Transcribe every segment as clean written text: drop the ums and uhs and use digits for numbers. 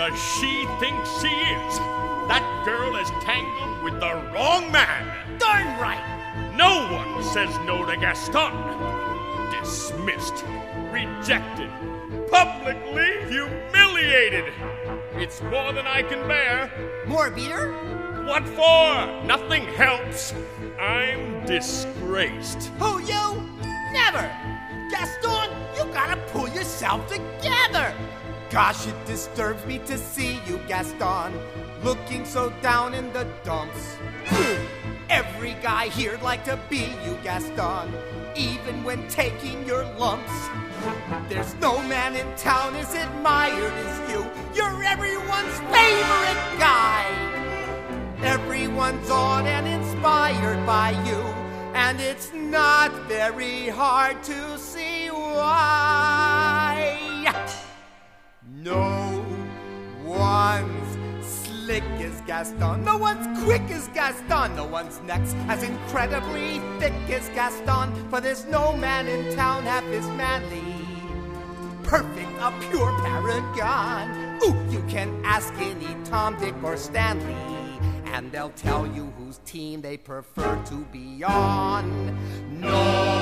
does she think she is? That girl is tangled with the wrong man. Darn right. No one says no to Gaston. Dismissed, rejected, publicly humiliated. It's more than I can bear. More beer? What for? Nothing helps. I'm disgraced. Who, you? Never. Gaston, you gotta pull yourself together. Gosh, it disturbs me to see you, Gaston, looking so down in the dumps. Every guy here'd like to be you, Gaston, even when taking your lumps. There's no man in town as admired as you. You're everyone's favorite guy. Everyone's awed and inspired by you, and it's not very hard to see why. No one's slick as Gaston. No one's quick as Gaston. No one's next as incredibly thick as Gaston. For there's no man in town half as manly. Perfect, a pure paragon. Ooh, you can ask any Tom, Dick, or Stanley, and they'll tell you whose team they prefer to be on. No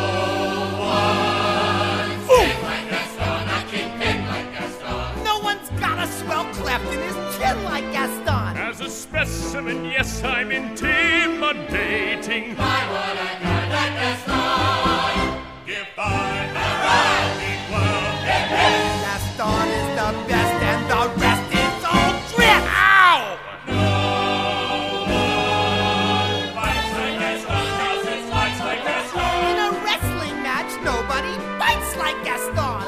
one's king like Gaston, a kingpin like Gaston. No one's got a swell cleft in his chin like Gaston. As a specimen, yes, I'm intimidating. My, what a guy like Gaston. Give by the rowdy world. Gaston is the best and the rest is all drip. Ow! In a wrestling match, nobody fights like Gaston.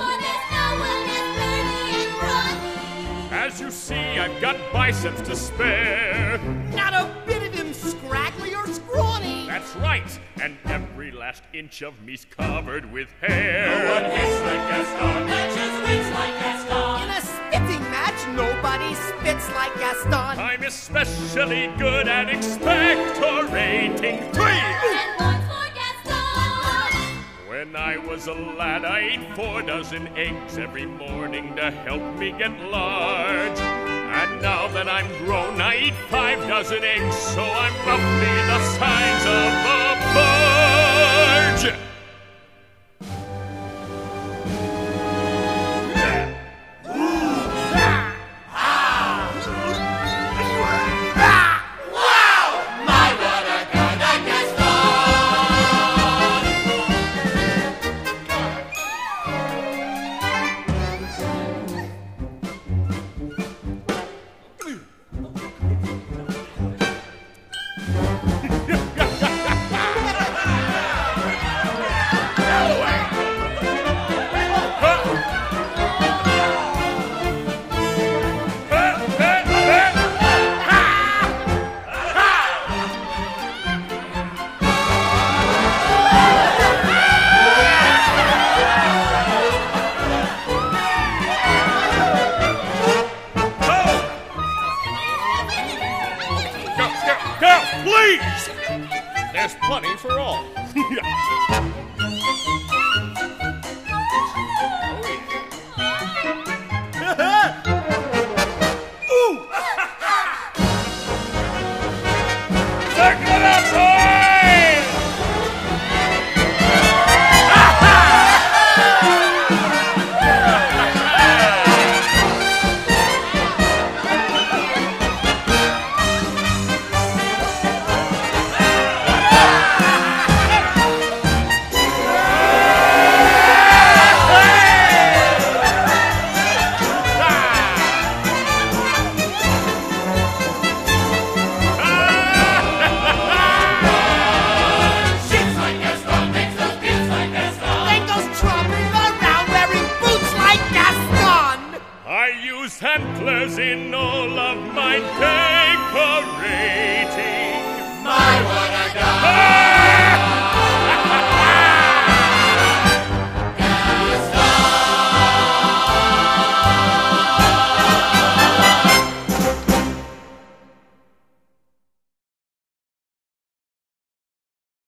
As you see, I've got biceps to spare. Not a bit of him scraggly or scrawny. That's right, and every last inch of me's covered with hair. No one hits like Gaston, that just wins like Gaston. In a spitting match, nobody spits like Gaston. I'm especially good at expectorating. When I was a lad, I ate 4 dozen eggs every morning to help me get large. And now that I'm grown, I eat 5 dozen eggs, so I'm roughly the size of a barge. Please! There's plenty for all.